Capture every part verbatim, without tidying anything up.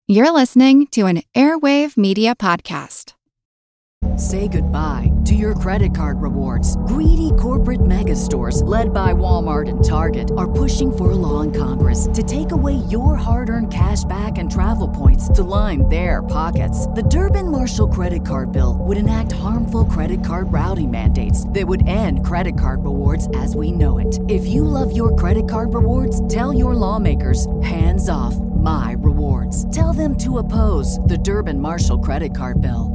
You're listening to an Airwave Media Podcast. Say goodbye to your credit card rewards. Greedy corporate mega stores, led by Walmart and Target, are pushing for a law in Congress to take away your hard-earned cash back and travel points to line their pockets. The Durbin-Marshall credit card bill would enact harmful credit card routing mandates that would end credit card rewards as we know it. If you love your credit card rewards, tell your lawmakers, hands off my rewards. Tell them to oppose the Durbin-Marshall credit card bill.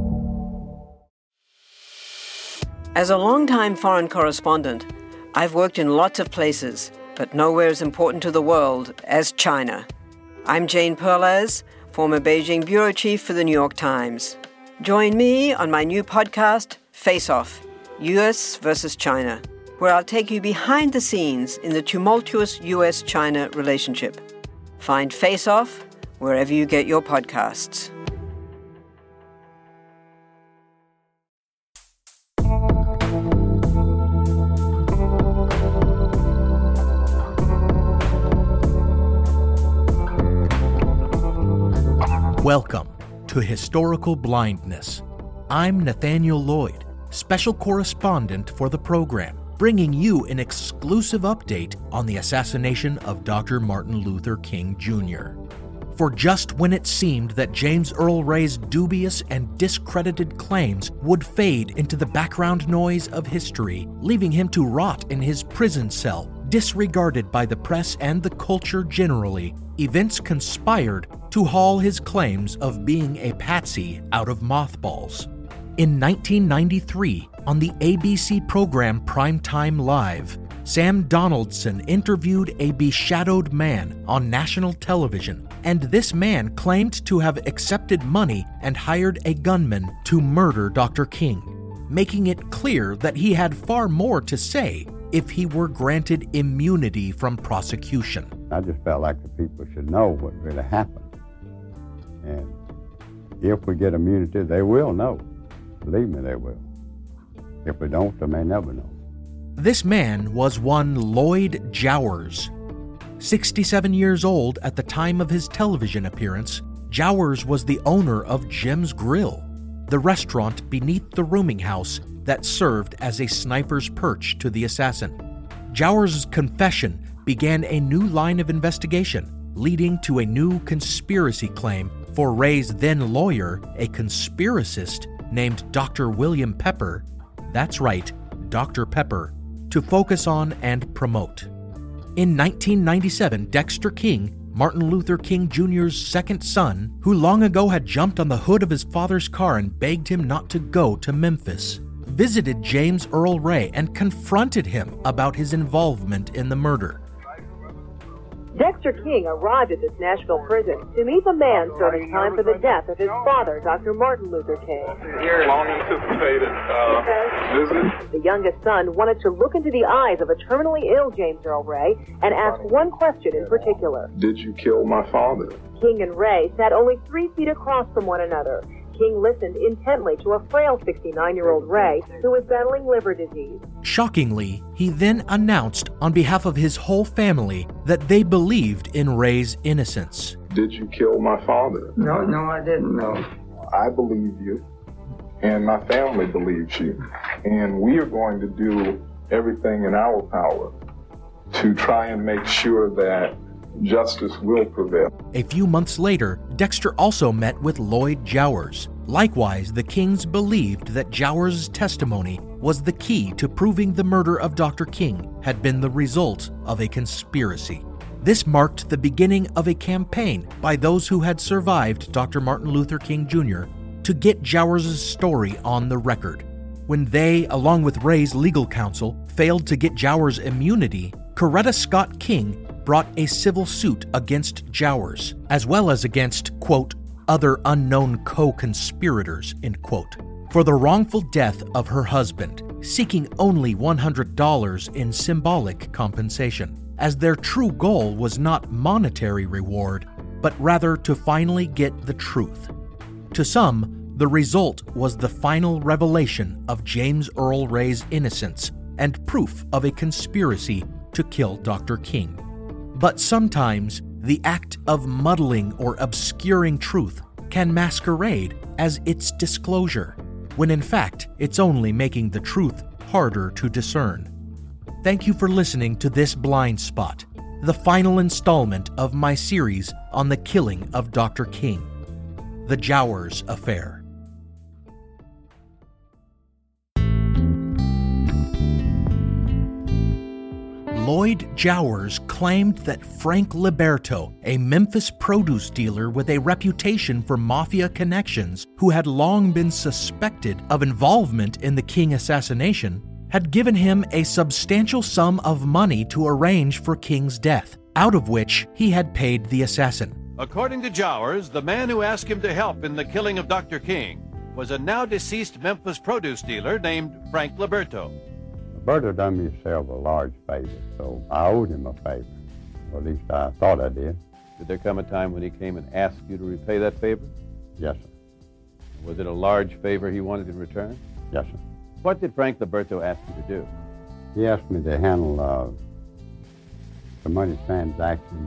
As a longtime foreign correspondent, I've worked in lots of places, but nowhere as important to the world as China. I'm Jane Perlez, former Beijing bureau chief for the New York Times. Join me on my new podcast, Face Off, U S versus China, where I'll take you behind the scenes in the tumultuous U S China relationship. Find Face Off wherever you get your podcasts. Welcome to Historical Blindness. I'm Nathaniel Lloyd, special correspondent for the program, bringing you an exclusive update on the assassination of Doctor Martin Luther King Junior For just when it seemed that James Earl Ray's dubious and discredited claims would fade into the background noise of history, leaving him to rot in his prison cell, disregarded by the press and the culture generally, events conspired to haul his claims of being a patsy out of mothballs. In nineteen ninety-three, on the A B C program Primetime Live, Sam Donaldson interviewed a beshadowed man on national television, and this man claimed to have accepted money and hired a gunman to murder Doctor King, making it clear that he had far more to say if he were granted immunity from prosecution. I just felt like the people should know what really happened. And if we get immunity, they will know. Believe me, they will. If we don't, they may never know. This man was one Lloyd Jowers. sixty-seven years old at the time of his television appearance, Jowers was the owner of Jim's Grill, the restaurant beneath the rooming house that served as a sniper's perch to the assassin. Jowers' confession began a new line of investigation, leading to a new conspiracy claim for Ray's then lawyer, a conspiracist named Doctor William Pepper, that's right, Doctor Pepper, to focus on and promote. In nineteen ninety-seven, Dexter King, Martin Luther King Junior's second son, who long ago had jumped on the hood of his father's car and begged him not to go to Memphis, visited James Earl Ray and confronted him about his involvement in the murder. Dexter King arrived at this Nashville prison to meet the man serving time for the death of his father, Doctor Martin Luther King. Here, long anticipated uh, visit. The youngest son wanted to look into the eyes of a terminally ill James Earl Ray and ask one question in particular. Did you kill my father? King and Ray sat only three feet across from one another. King listened intently to a frail sixty-nine-year-old Ray who was battling liver disease. Shockingly, he then announced on behalf of his whole family that they believed in Ray's innocence. Did you kill my father? No, no, I didn't, no. I believe you, and my family believes you, and we are going to do everything in our power to try and make sure that justice will prevail. A few months later, Dexter also met with Lloyd Jowers. Likewise, the Kings believed that Jowers' testimony was the key to proving the murder of Doctor King had been the result of a conspiracy. This marked the beginning of a campaign by those who had survived Doctor Martin Luther King Junior to get Jowers' story on the record. When they, along with Ray's legal counsel, failed to get Jowers immunity, Coretta Scott King brought a civil suit against Jowers, as well as against, quote, other unknown co-conspirators, end quote, for the wrongful death of her husband, seeking only one hundred dollars in symbolic compensation, as their true goal was not monetary reward, but rather to finally get the truth. To some, the result was the final revelation of James Earl Ray's innocence and proof of a conspiracy to kill Doctor King. But sometimes the act of muddling or obscuring truth can masquerade as its disclosure, when in fact it's only making the truth harder to discern. Thank you for listening to this Blind Spot, the final installment of my series on the killing of Doctor King, the Jowers Affair. Lloyd Jowers claimed that Frank Liberto, a Memphis produce dealer with a reputation for mafia connections who had long been suspected of involvement in the King assassination, had given him a substantial sum of money to arrange for King's death, out of which he had paid the assassin. According to Jowers, the man who asked him to help in the killing of Doctor King was a now-deceased Memphis produce dealer named Frank Liberto. Liberto done me several large favors, so I owed him a favor. Or at least I thought I did. Did there come a time when he came and asked you to repay that favor? Yes, sir. Was it a large favor he wanted in return? Yes, sir. What did Frank Liberto ask you to do? He asked me to handle uh, the money transactions,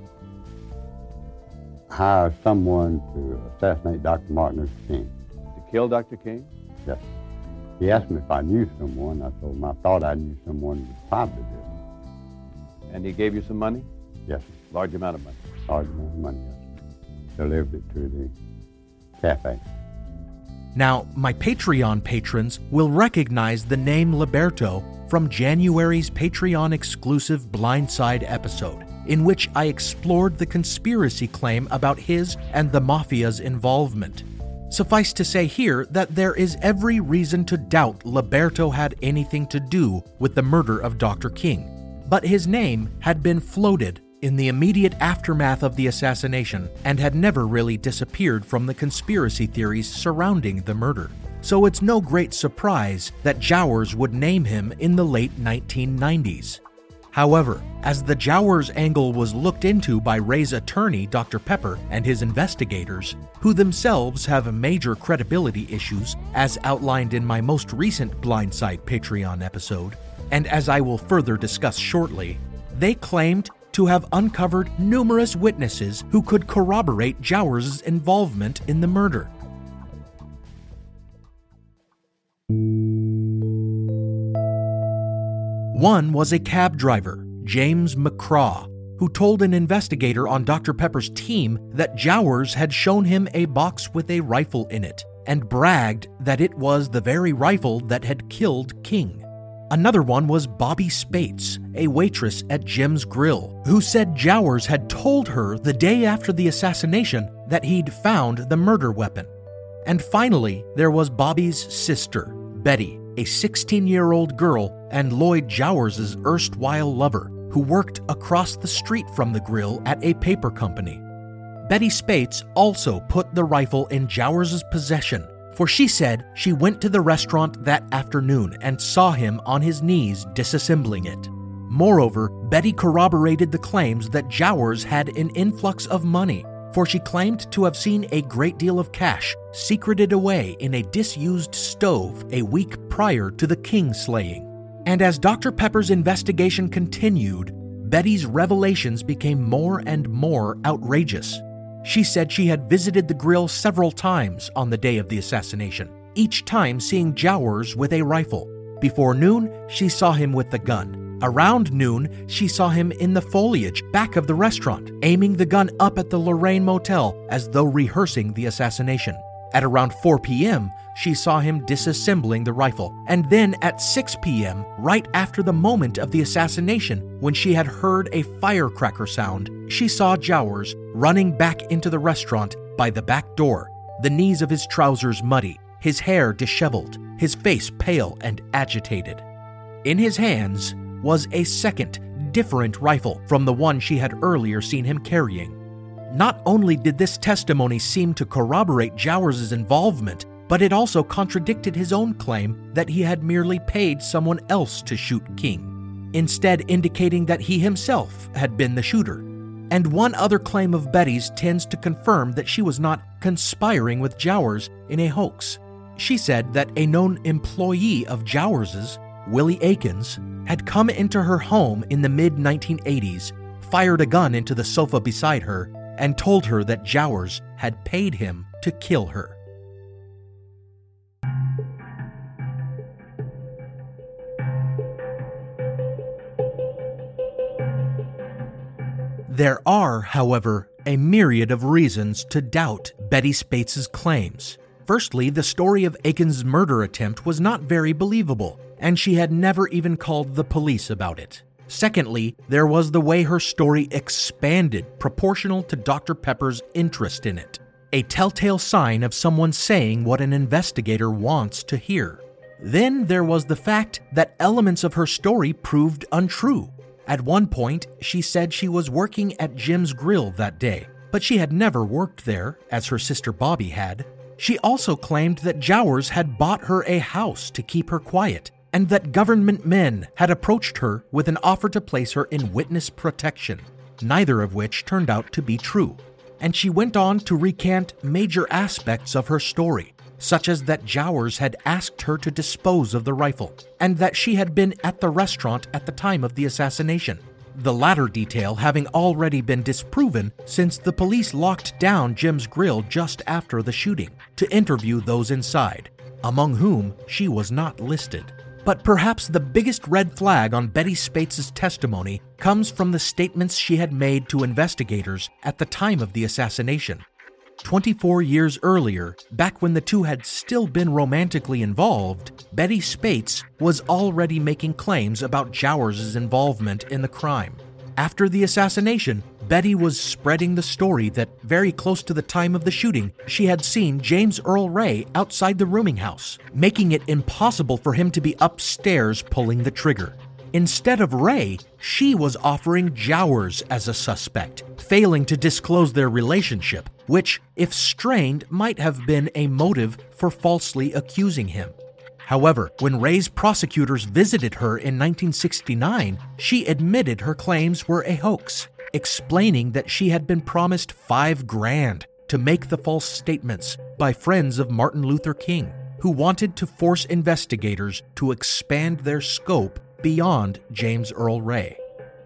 hire someone to assassinate Doctor Martin Luther King. To kill Doctor King? Yes, sir. He asked me if I knew someone. I told him I thought I knew someone who would probably do it. And he gave you some money? Yes, sir. Large amount of money? Large amount of money, yes, sir. Delivered it to the cafe. Now, my Patreon patrons will recognize the name Liberto from January's Patreon-exclusive Blindside episode, in which I explored the conspiracy claim about his and the Mafia's involvement. Suffice to say here that there is every reason to doubt Liberto had anything to do with the murder of Doctor King, but his name had been floated in the immediate aftermath of the assassination and had never really disappeared from the conspiracy theories surrounding the murder. So it's no great surprise that Jowers would name him in the late nineteen nineties. However, as the Jowers angle was looked into by Ray's attorney, Doctor Pepper, and his investigators, who themselves have major credibility issues, as outlined in my most recent Blindside Patreon episode, and as I will further discuss shortly, they claimed to have uncovered numerous witnesses who could corroborate Jowers' involvement in the murder. One was a cab driver, James McCraw, who told an investigator on Doctor Pepper's team that Jowers had shown him a box with a rifle in it and bragged that it was the very rifle that had killed King. Another one was Bobby Spates, a waitress at Jim's Grill, who said Jowers had told her the day after the assassination that he'd found the murder weapon. And finally, there was Bobby's sister, Betty, a sixteen-year-old girl and Lloyd Jowers' erstwhile lover, who worked across the street from the grill at a paper company. Betty Spates also put the rifle in Jowers' possession, for she said she went to the restaurant that afternoon and saw him on his knees disassembling it. Moreover, Betty corroborated the claims that Jowers had an influx of money, for she claimed to have seen a great deal of cash secreted away in a disused stove a week prior to the King slaying. And as Doctor Pepper's investigation continued, Betty's revelations became more and more outrageous. She said she had visited the grill several times on the day of the assassination, each time seeing Jowers with a rifle. Before noon, she saw him with the gun. Around noon, she saw him in the foliage back of the restaurant, aiming the gun up at the Lorraine Motel as though rehearsing the assassination. At around four p.m., she saw him disassembling the rifle, and then at six p.m., right after the moment of the assassination, when she had heard a firecracker sound, she saw Jowers running back into the restaurant by the back door, the knees of his trousers muddy, his hair disheveled, his face pale and agitated. In his hands was a second, different rifle from the one she had earlier seen him carrying. Not only did this testimony seem to corroborate Jowers' involvement, but it also contradicted his own claim that he had merely paid someone else to shoot King, instead indicating that he himself had been the shooter. And one other claim of Betty's tends to confirm that she was not conspiring with Jowers in a hoax. She said that a known employee of Jowers's, Willie Akins, had come into her home in the mid nineteen eighties, fired a gun into the sofa beside her, and told her that Jowers had paid him to kill her. There are, however, a myriad of reasons to doubt Betty Speitz's claims. Firstly, the story of Aiken's murder attempt was not very believable, and she had never even called the police about it. Secondly, there was the way her story expanded proportional to Doctor Pepper's interest in it, a telltale sign of someone saying what an investigator wants to hear. Then there was the fact that elements of her story proved untrue. At one point, she said she was working at Jim's Grill that day, but she had never worked there, as her sister Bobby had. She also claimed that Jowers had bought her a house to keep her quiet, and that government men had approached her with an offer to place her in witness protection, neither of which turned out to be true. And she went on to recant major aspects of her story, such as that Jowers had asked her to dispose of the rifle, and that she had been at the restaurant at the time of the assassination, the latter detail having already been disproven since the police locked down Jim's Grill just after the shooting to interview those inside, among whom she was not listed. But perhaps the biggest red flag on Betty Speitz's testimony comes from the statements she had made to investigators at the time of the assassination. twenty-four years earlier, back when the two had still been romantically involved, Betty Speitz was already making claims about Jowers' involvement in the crime. After the assassination, Betty was spreading the story that very close to the time of the shooting, she had seen James Earl Ray outside the rooming house, making it impossible for him to be upstairs pulling the trigger. Instead of Ray, she was offering Jowers as a suspect, failing to disclose their relationship, which, if strained, might have been a motive for falsely accusing him. However, when Ray's prosecutors visited her in nineteen sixty-nine, she admitted her claims were a hoax, explaining that she had been promised five grand to make the false statements by friends of Martin Luther King, who wanted to force investigators to expand their scope beyond James Earl Ray.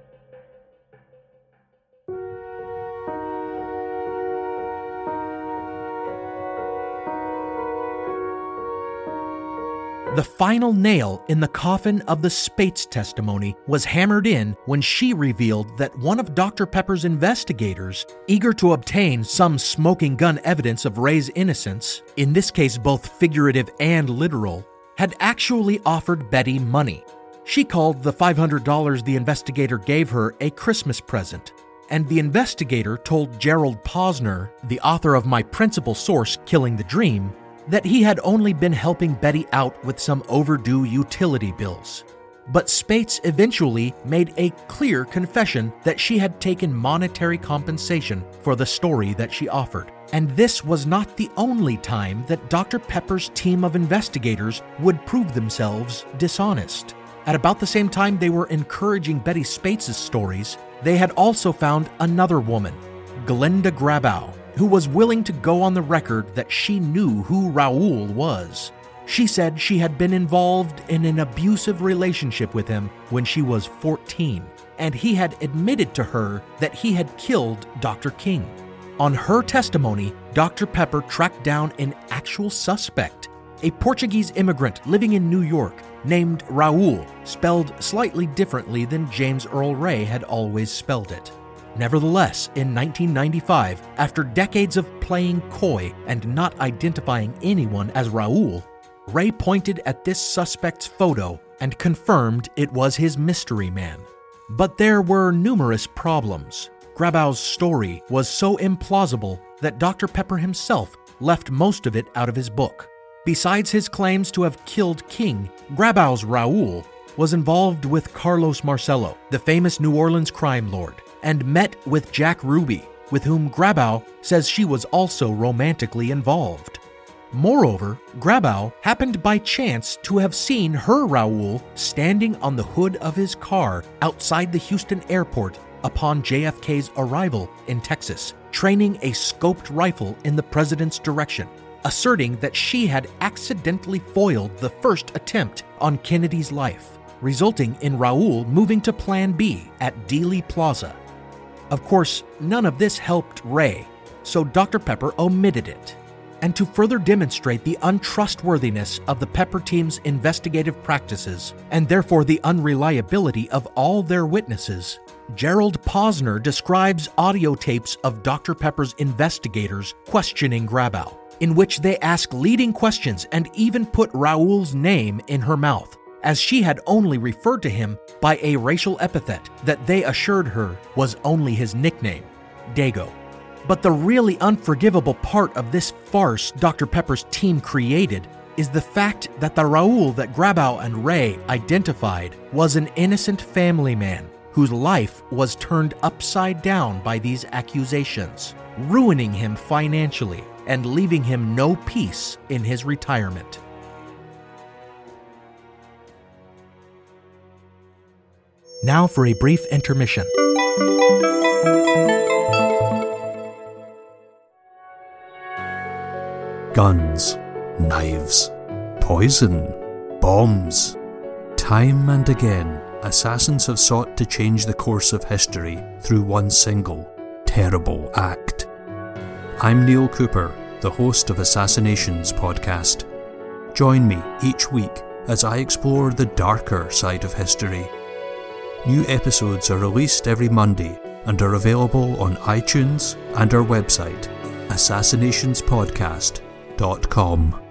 The final nail in the coffin of the Speitz testimony was hammered in when she revealed that one of Doctor Pepper's investigators, eager to obtain some smoking gun evidence of Ray's innocence, in this case both figurative and literal, had actually offered Betty money. She called the five hundred dollars the investigator gave her a Christmas present, and the investigator told Gerald Posner, the author of my principal source, Killing the Dream, that he had only been helping Betty out with some overdue utility bills. But Speitz eventually made a clear confession that she had taken monetary compensation for the story that she offered. And this was not the only time that Doctor Pepper's team of investigators would prove themselves dishonest. At about the same time they were encouraging Betty Speitz's stories, they had also found another woman, Glenda Grabow, who was willing to go on the record that she knew who Raoul was. She said she had been involved in an abusive relationship with him when she was fourteen, and he had admitted to her that he had killed Doctor King. On her testimony, Doctor Pepper tracked down an actual suspect, a Portuguese immigrant living in New York named Raoul, spelled slightly differently than James Earl Ray had always spelled it. Nevertheless, in nineteen ninety-five, after decades of playing coy and not identifying anyone as Raoul, Ray pointed at this suspect's photo and confirmed it was his mystery man. But there were numerous problems. Grabow's story was so implausible that Doctor Pepper himself left most of it out of his book. Besides his claims to have killed King, Grabow's Raoul was involved with Carlos Marcello, the famous New Orleans crime lord, and met with Jack Ruby, with whom Grabow says she was also romantically involved. Moreover, Grabow happened by chance to have seen her Raoul standing on the hood of his car outside the Houston airport upon J F K's arrival in Texas, training a scoped rifle in the president's direction, asserting that she had accidentally foiled the first attempt on Kennedy's life, resulting in Raoul moving to Plan B at Dealey Plaza. Of course, none of this helped Ray, so Doctor Pepper omitted it. And to further demonstrate the untrustworthiness of the Pepper team's investigative practices, and therefore the unreliability of all their witnesses, Gerald Posner describes audio tapes of Doctor Pepper's investigators questioning Grabow, in which they ask leading questions and even put Raoul's name in her mouth, as she had only referred to him by a racial epithet that they assured her was only his nickname, Dago. But the really unforgivable part of this farce Doctor Pepper's team created is the fact that the Raoul that Grabow and Ray identified was an innocent family man whose life was turned upside down by these accusations, ruining him financially and leaving him no peace in his retirement. Now for a brief intermission. Guns, knives, poison, bombs. Time and again, assassins have sought to change the course of history through one single, terrible act. I'm Neil Cooper, the host of Assassinations podcast. Join me each week as I explore the darker side of history. New episodes are released every Monday and are available on iTunes and our website, assassinations podcast dot com.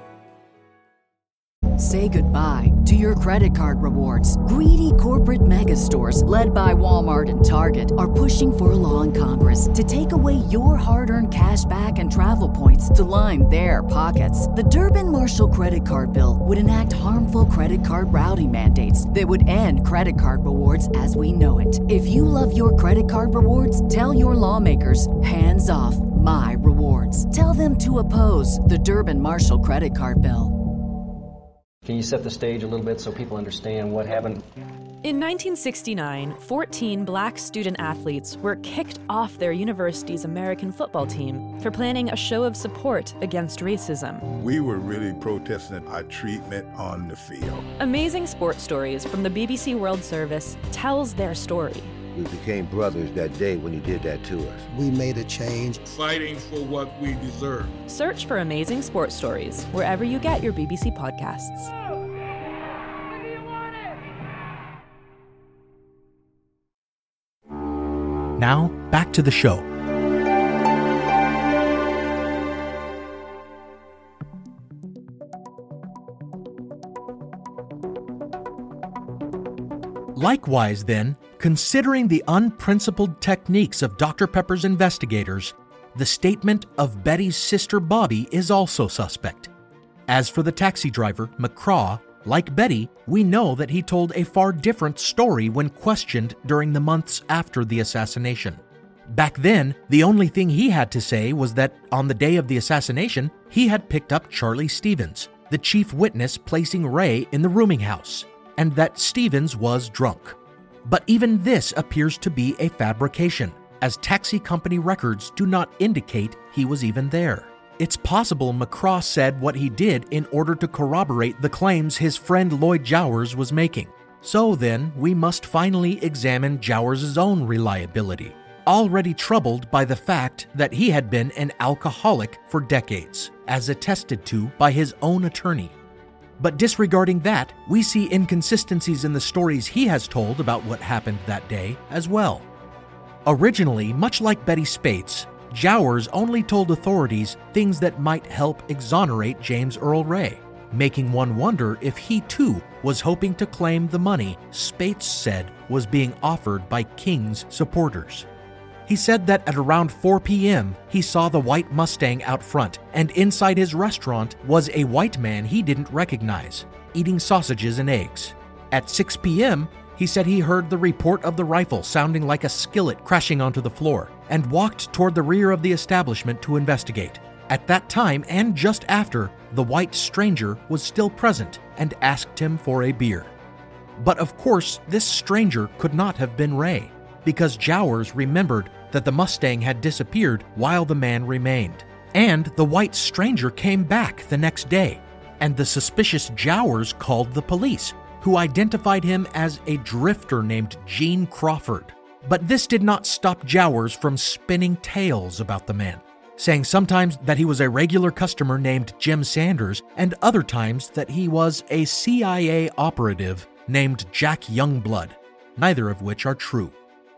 Say goodbye to your credit card rewards. Greedy corporate mega stores, led by Walmart and Target, are pushing for a law in Congress to take away your hard-earned cash back and travel points to line their pockets. The Durbin-Marshall credit card bill would enact harmful credit card routing mandates that would end credit card rewards as we know it. If you love your credit card rewards, tell your lawmakers, hands off my rewards. Tell them to oppose the Durbin-Marshall credit card bill. Can you set the stage a little bit so people understand what happened? In nineteen sixty-nine, fourteen black student athletes were kicked off their university's American football team for planning a show of support against racism. We were really protesting our treatment on the field. Amazing Sports Stories from the B B C World Service tells their story. We became brothers that day when he did that to us. We made a change. Fighting for what we deserve. Search for Amazing Sports Stories wherever you get your B B C podcasts. Now, back to the show. Likewise, then, considering the unprincipled techniques of Doctor Pepper's investigators, the statement of Betty's sister Bobby is also suspect. As for the taxi driver, McCraw, like Betty, we know that he told a far different story when questioned during the months after the assassination. Back then, the only thing he had to say was that on the day of the assassination, he had picked up Charlie Stevens, the chief witness placing Ray in the rooming house, and that Stevens was drunk. But even this appears to be a fabrication, as taxi company records do not indicate he was even there. It's possible McCraw said what he did in order to corroborate the claims his friend Lloyd Jowers was making. So then, we must finally examine Jowers' own reliability, already troubled by the fact that he had been an alcoholic for decades, as attested to by his own attorney. But disregarding that, we see inconsistencies in the stories he has told about what happened that day as well. Originally, much like Betty Spates, Jowers only told authorities things that might help exonerate James Earl Ray, making one wonder if he too was hoping to claim the money Spates said was being offered by King's supporters. He said that at around four p.m. he saw the white Mustang out front, and inside his restaurant was a white man he didn't recognize, eating sausages and eggs. At six p.m., he said he heard the report of the rifle sounding like a skillet crashing onto the floor, and walked toward the rear of the establishment to investigate. At that time, and just after, the white stranger was still present and asked him for a beer. But of course, this stranger could not have been Ray, because Jowers remembered that the Mustang had disappeared while the man remained. And the white stranger came back the next day, and the suspicious Jowers called the police, who identified him as a drifter named Gene Crawford. But this did not stop Jowers from spinning tales about the man, saying sometimes that he was a regular customer named Jim Sanders and other times that he was a C I A operative named Jack Youngblood, neither of which are true.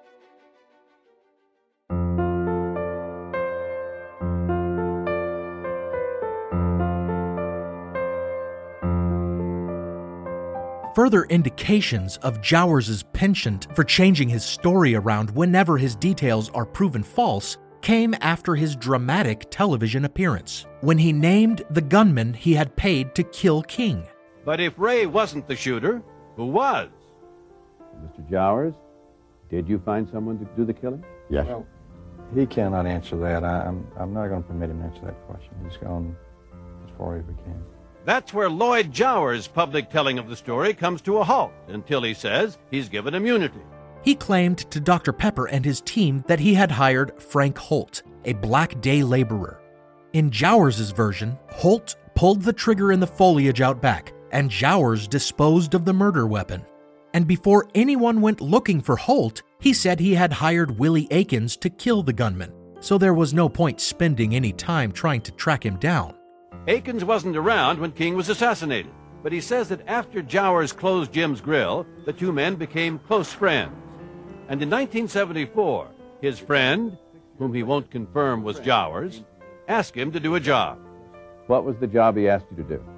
Further indications of Jowers' penchant for changing his story around whenever his details are proven false came after his dramatic television appearance, when he named the gunman he had paid to kill King. But if Ray wasn't the shooter, who was? Mister Jowers, did you find someone to do the killing? Yes. Well, he cannot answer that. I, I'm, I'm not going to permit him to answer that question. He's gone as far as we can. That's where Lloyd Jowers' public telling of the story comes to a halt until he says he's given immunity. He claimed to Doctor Pepper and his team that he had hired Frank Holt, a black day laborer. In Jowers' version, Holt pulled the trigger in the foliage out back, and Jowers disposed of the murder weapon. And before anyone went looking for Holt, he said he had hired Willie Akins to kill the gunman, so there was no point spending any time trying to track him down. Akins wasn't around when King was assassinated, but he says that after Jowers closed Jim's Grill, the two men became close friends. And in nineteen seventy-four, his friend, whom he won't confirm was Jowers, asked him to do a job. What was the job he asked you to do?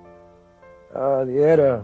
Uh, he had a,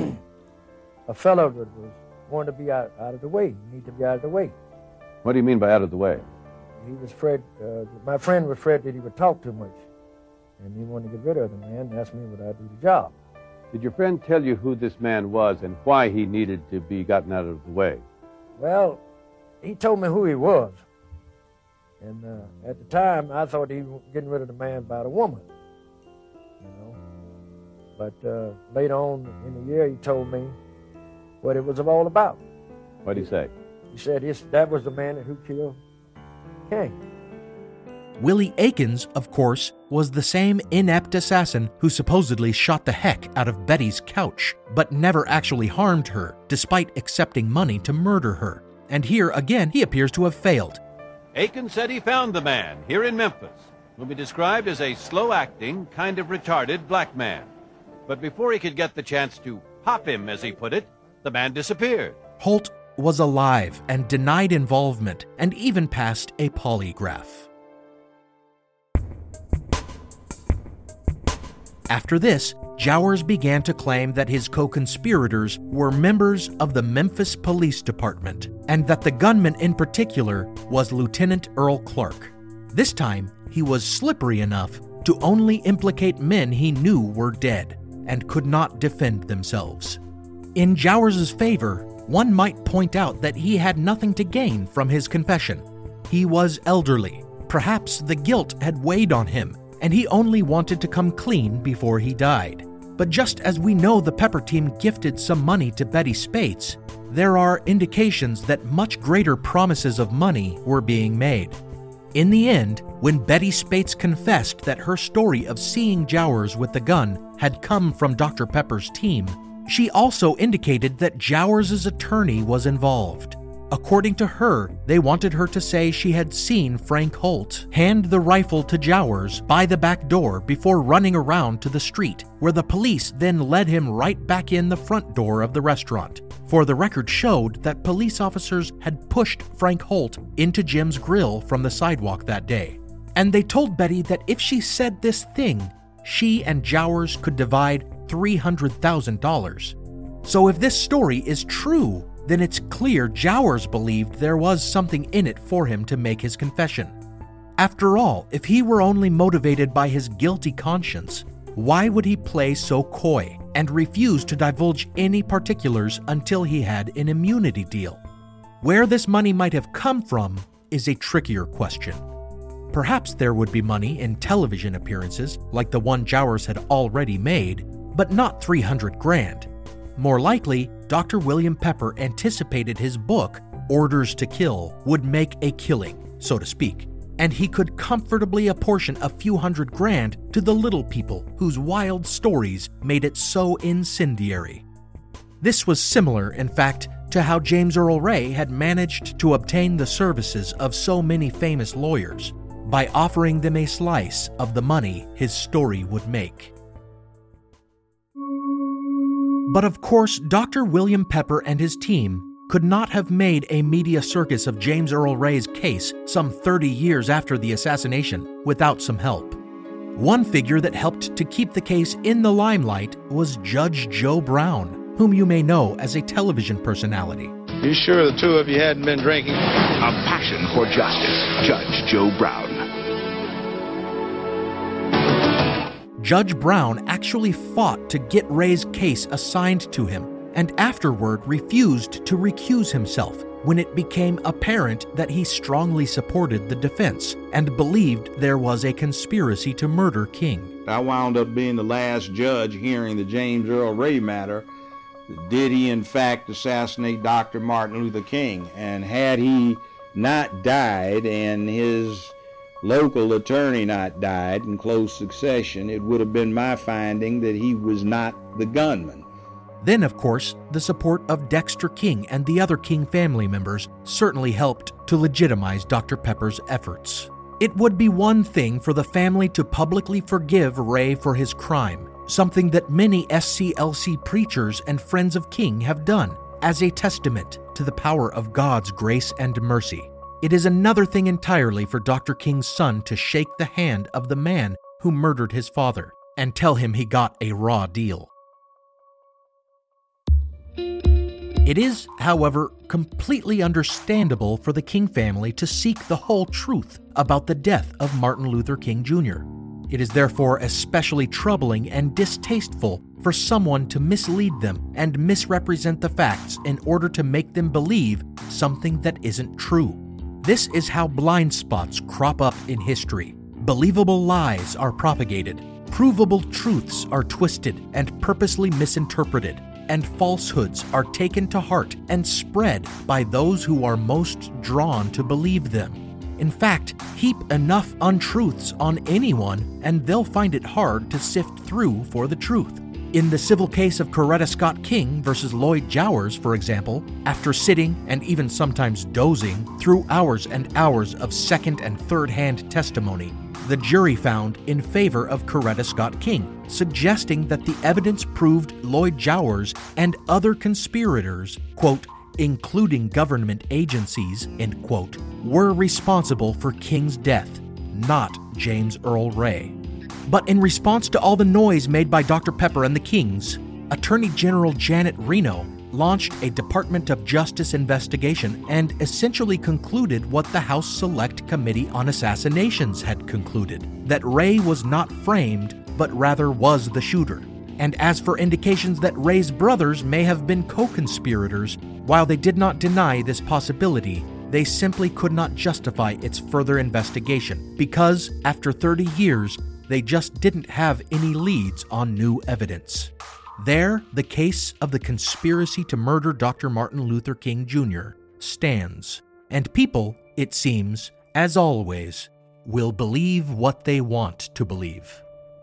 a fellow that was wanted to be out, out of the way. He needed to be out of the way. What do you mean by out of the way? He was afraid, uh, my friend was afraid that he would talk too much. And he wanted to get rid of the man and asked me would I do the job. Did your friend tell you who this man was and why he needed to be gotten out of the way? Well, he told me who he was. And uh, at the time, I thought he was getting rid of the man by the woman. You know. But uh, later on in the year, he told me what it was all about. What did he say? He said his, that was the man who killed King. Willie Akins, of course, was the same inept assassin who supposedly shot the heck out of Betty's couch, but never actually harmed her, despite accepting money to murder her. And here, again, he appears to have failed. Akins said he found the man here in Memphis, whom he described as a slow-acting, kind of retarded black man. But before he could get the chance to pop him, as he put it, the man disappeared. Holt was alive and denied involvement, and even passed a polygraph. After this, Jowers began to claim that his co-conspirators were members of the Memphis Police Department, and that the gunman in particular was Lieutenant Earl Clark. This time, he was slippery enough to only implicate men he knew were dead and could not defend themselves. In Jowers' favor, one might point out that he had nothing to gain from his confession. He was elderly. Perhaps the guilt had weighed on him, and he only wanted to come clean before he died. But just as we know the Pepper team gifted some money to Betty Spates, there are indications that much greater promises of money were being made. In the end, when Betty Spates confessed that her story of seeing Jowers with the gun had come from Doctor Pepper's team, she also indicated that Jowers' attorney was involved. According to her, they wanted her to say she had seen Frank Holt hand the rifle to Jowers by the back door before running around to the street, where the police then led him right back in the front door of the restaurant. For the record showed that police officers had pushed Frank Holt into Jim's Grill from the sidewalk that day. And they told Betty that if she said this thing, she and Jowers could divide three hundred thousand dollars. So if this story is true, then it's clear Jowers believed there was something in it for him to make his confession. After all, if he were only motivated by his guilty conscience, why would he play so coy and refuse to divulge any particulars until he had an immunity deal? Where this money might have come from is a trickier question. Perhaps there would be money in television appearances like the one Jowers had already made, but not three hundred grand. More likely, Doctor William Pepper anticipated his book, Orders to Kill, would make a killing, so to speak, and he could comfortably apportion a few hundred grand to the little people whose wild stories made it so incendiary. This was similar, in fact, to how James Earl Ray had managed to obtain the services of so many famous lawyers by offering them a slice of the money his story would make. But of course, Doctor William Pepper and his team could not have made a media circus of James Earl Ray's case some thirty years after the assassination without some help. One figure that helped to keep the case in the limelight was Judge Joe Brown, whom you may know as a television personality. You sure the two of you hadn't been drinking? A passion for justice, Judge Joe Brown. Judge Brown actually fought to get Ray's case assigned to him, and afterward refused to recuse himself when it became apparent that he strongly supported the defense and believed there was a conspiracy to murder King. I wound up being the last judge hearing the James Earl Ray matter. Did he in fact assassinate Doctor Martin Luther King? And had he not died and his local attorney not died in close succession, it would have been my finding that he was not the gunman. Then, of course, the support of Dexter King and the other King family members certainly helped to legitimize Doctor Pepper's efforts. It would be one thing for the family to publicly forgive Ray for his crime, something that many S C L C preachers and friends of King have done, as a testament to the power of God's grace and mercy. It is another thing entirely for Doctor King's son to shake the hand of the man who murdered his father and tell him he got a raw deal. It is, however, completely understandable for the King family to seek the whole truth about the death of Martin Luther King Junior It is therefore especially troubling and distasteful for someone to mislead them and misrepresent the facts in order to make them believe something that isn't true. This is how blind spots crop up in history. Believable lies are propagated, provable truths are twisted and purposely misinterpreted, and falsehoods are taken to heart and spread by those who are most drawn to believe them. In fact, heap enough untruths on anyone and they'll find it hard to sift through for the truth. In the civil case of Coretta Scott King versus Lloyd Jowers, for example, after sitting and even sometimes dozing through hours and hours of second and third-hand testimony, the jury found in favor of Coretta Scott King, suggesting that the evidence proved Lloyd Jowers and other conspirators, quote, including government agencies, end quote, were responsible for King's death, not James Earl Ray. But in response to all the noise made by Doctor Pepper and the Kings, Attorney General Janet Reno launched a Department of Justice investigation and essentially concluded what the House Select Committee on Assassinations had concluded, that Ray was not framed, but rather was the shooter. And as for indications that Ray's brothers may have been co-conspirators, while they did not deny this possibility, they simply could not justify its further investigation because, after thirty years, they just didn't have any leads on new evidence. There, the case of the conspiracy to murder Doctor Martin Luther King Junior stands, and people, it seems, as always, will believe what they want to believe.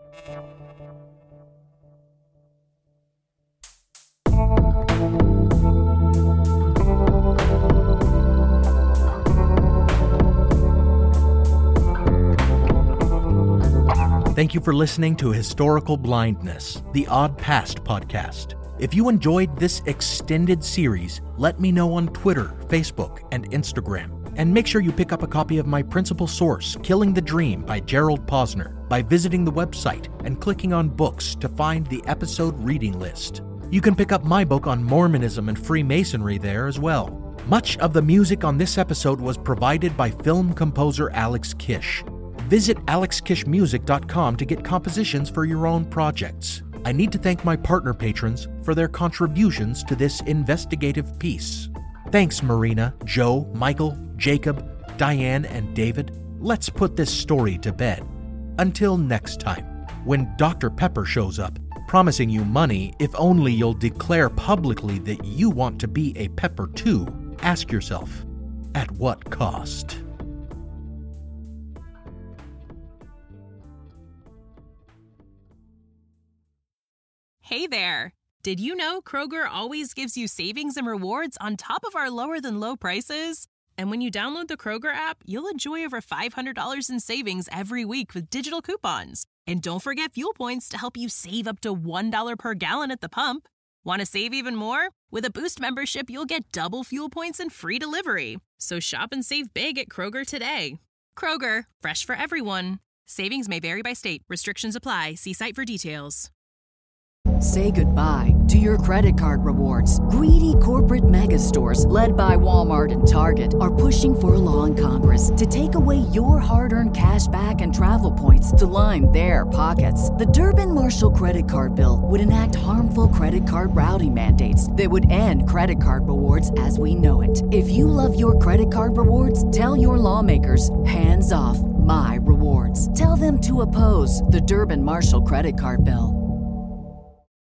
Thank you for listening to Historical Blindness, the Odd Past podcast. If you enjoyed this extended series, let me know on Twitter, Facebook, and Instagram. And make sure you pick up a copy of my principal source, Killing the Dream by Gerald Posner, by visiting the website and clicking on books to find the episode reading list. You can pick up my book on Mormonism and Freemasonry there as well. Much of the music on this episode was provided by film composer Alex Kish. Visit alex kish music dot com to get compositions for your own projects. I need to thank my partner patrons for their contributions to this investigative piece. Thanks, Marina, Joe, Michael, Jacob, Diane, and David. Let's put this story to bed. Until next time, when Doctor Pepper shows up, promising you money if only you'll declare publicly that you want to be a Pepper too, ask yourself, at what cost? Hey there! Did you know Kroger always gives you savings and rewards on top of our lower-than-low prices? And when you download the Kroger app, you'll enjoy over five hundred dollars in savings every week with digital coupons. And don't forget fuel points to help you save up to one dollar per gallon at the pump. Want to save even more? With a Boost membership, you'll get double fuel points and free delivery. So shop and save big at Kroger today. Kroger, fresh for everyone. Savings may vary by state. Restrictions apply. See site for details. Say goodbye to your credit card rewards. Greedy corporate mega stores, led by Walmart and Target, are pushing for a law in Congress to take away your hard-earned cash back and travel points to line their pockets. The Durbin-Marshall credit card bill would enact harmful credit card routing mandates that would end credit card rewards as we know it. If you love your credit card rewards, tell your lawmakers, hands off my rewards. Tell them to oppose the Durbin-Marshall credit card bill.